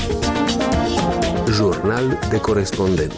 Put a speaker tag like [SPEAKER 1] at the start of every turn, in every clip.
[SPEAKER 1] Jurnal de corespondent.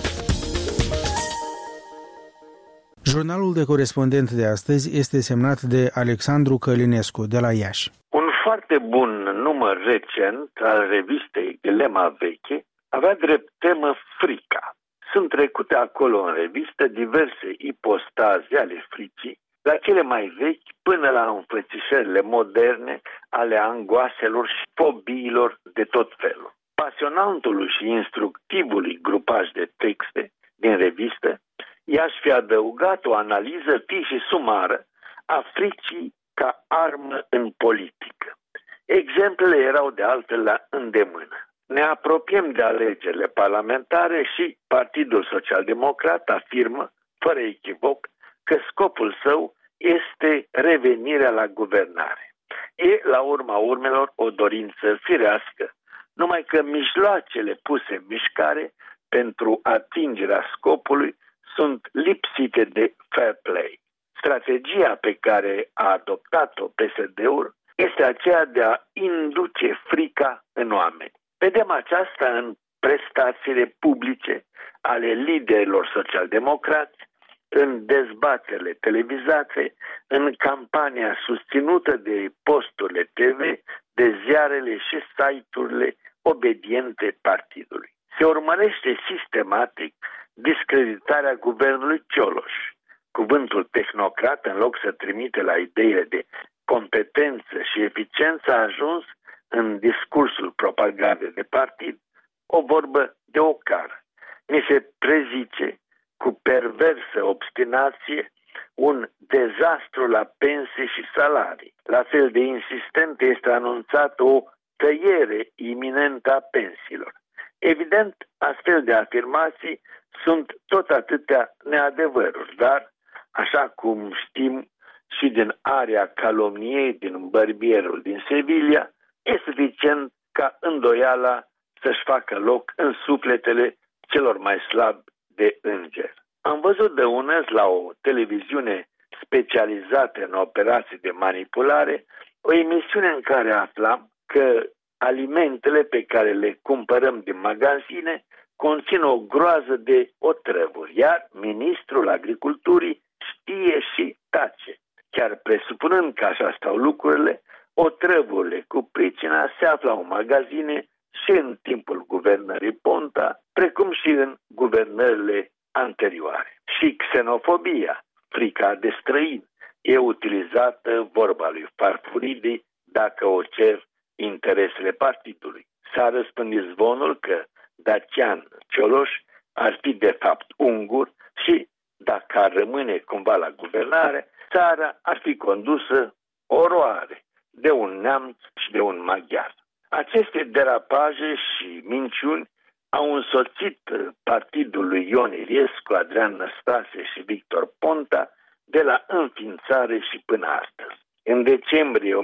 [SPEAKER 2] Jurnalul de corespondent de astăzi este semnat de Alexandru Călinescu, de la Iași.
[SPEAKER 3] Un foarte bun număr recent al revistei Dilema Veche avea drept temă frica. Sunt trecute acolo în revistă diverse ipostaze ale fricii, la cele mai vechi până la înfățișările moderne ale angoaselor și fobiilor de tot felul. Pasionantului și instructivului grupaj de texte din revistă i-aș fi adăugat o analiză fi și sumară a fricii ca armă în politică. Exemplele erau de altfel la îndemână. Ne apropiem de alegerile parlamentare și Partidul Social-Democrat afirmă, fără echivoc, că scopul său este revenirea la guvernare. E, la urma urmelor, o dorință firească, numai că mijloacele puse în mișcare pentru atingerea scopului sunt lipsite de fair play. Strategia pe care a adoptat-o PSD-ul este aceea de a induce frica în oameni. Vedem aceasta în prestațiile publice ale liderilor social-democrați, în dezbaterile televizate, în campania susținută de posturile TV, de ziarele și site-urile obediente partidului. Se urmărește sistematic discreditarea guvernului Cioloș. Cuvântul tehnocrat, în loc să trimite la ideile de competență și eficiență, a ajuns în discursul propagandei de partid o vorbă de ocară. Ni se prezice cu perversă obstinație un dezastru la pensii și salarii. La fel de insistent este anunțată o tăiere iminentă a pensiilor. Evident, astfel de afirmații sunt tot atâtea neadevăruri, dar, așa cum știm și din aria calomniei din Bărbierul din Sevilla, e suficient ca îndoiala să-și facă loc în sufletele celor mai slabi de îngeri. Am văzut de unăzi la o televiziune specializată în operații de manipulare o emisiune în care aflam că alimentele pe care le cumpărăm din magazine conțin o groază de otrăvuri, iar ministrul agriculturii știe și tace. Chiar presupunând că așa stau lucrurile, otrăvurile cu pricina se aflau în magazine și în timpul guvernării Ponta, precum și în guvernările anterioare. Și xenofobia, frica de străini, e utilizată, vorba lui Farfurii, dacă o cer interesele partidului. S-a răspândit zvonul că Dacian Cioloș ar fi de fapt ungur și, dacă ar rămâne cumva la guvernare, țara ar fi condusă oroare de un neamț și de un maghiar. Aceste derapaje și minciuni au însoțit partidul lui Ion Iliescu, Adrian Năstase și Victor Ponta de la înființare și până astăzi. În decembrie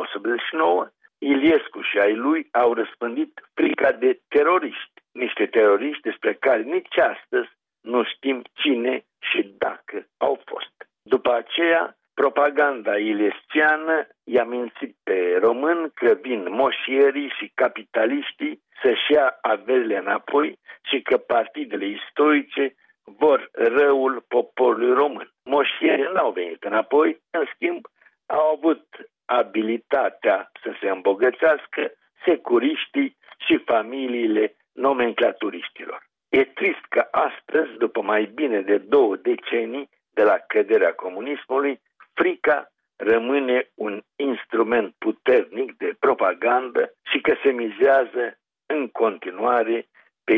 [SPEAKER 3] 1989, Iliescu și ai lui au răspândit frica de teroriști, niște teroriști despre care nici astăzi nu știm cine și dacă au fost. După aceea, propaganda iliesciană i-a mințit pe român că vin moșierii și capitaliștii să-și ia averile înapoi și că partidele istorice vor răul poporului român. Moșierii n-au venit înapoi, în schimb au avut abilitatea să se îmbogățească securiștii și familiile nomenclaturiștilor. E trist că astăzi, după mai bine de 2 decenii de la căderea comunismului, frica rămâne un instrument puternic de propagandă și că se mizează în continuare pe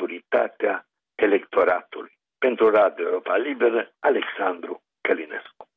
[SPEAKER 3] imaturitatea electoratului. Pentru Radio Europa Liberă, Alexandru Călinescu.